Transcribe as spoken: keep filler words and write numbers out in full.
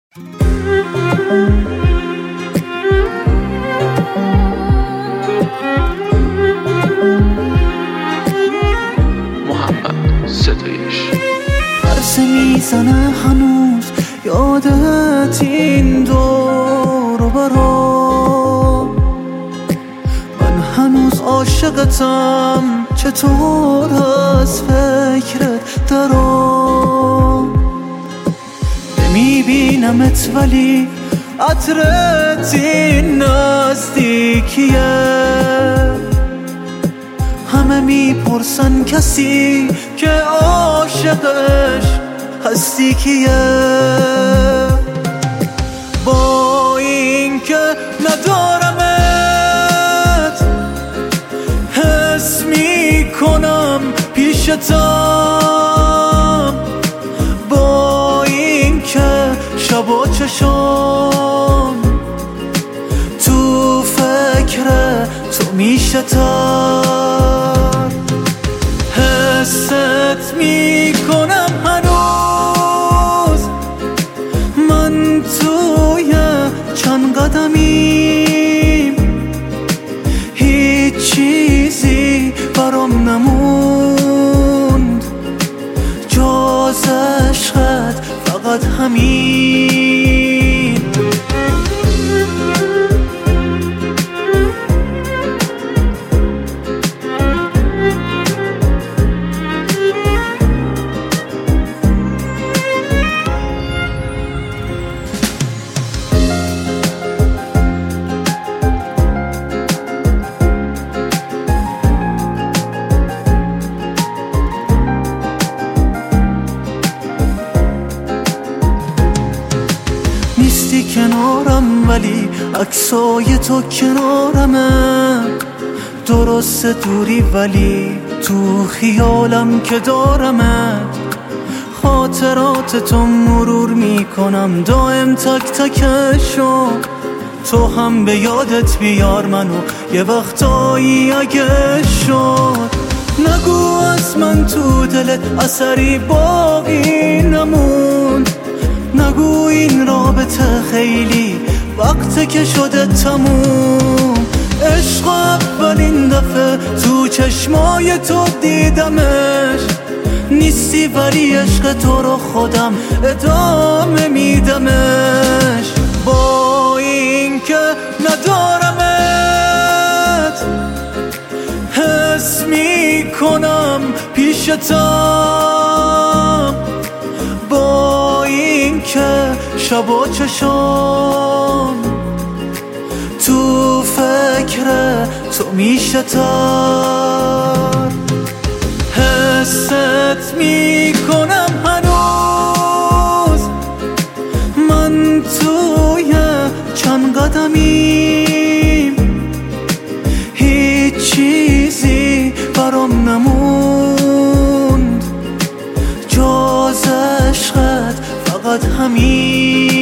محمد ستایش. عرصه میزنه هنوز یادت این دور و برا، من هنوز عاشقتم چطور از فکرت درام، نمیبینمت ولی عطرت این نزدیکیه، همه میپرسن کسی که عاشقش هستی کیه، با این که ندارمت حس میکنم پیشتم، با این که شب و چشام تو فکر تو میشتم، حست میکنم هنوز من توی چند قدمیم، هیچ چیزی برام نموند جز عشقت، فقط همین. نیستی کنارم ولی عکسای تو کنارمه، درست دوری ولی تو خیالم که دارمت، خاطرات تو مرور میکنم دائم تک تکشو، تو هم به یادت بیار منو یه وقتایی اگه شد، نگو از من تو دلت اثری باقی نموند، نگو این رابطه خیلی وقته که شده تموم، عشق اولین دفعه تو چشمای تو دیدمش، نیستی ولی عشق تو رو خودم ادامه میدمش، با این که ندارمت حس میکنم پیشتم، با این که شب و چشام تو فکر تو میشتم، حست میکنم هنوز من توی چند قدمیم، هیچ چیزی برام نموند جز عشقت، فقط همین.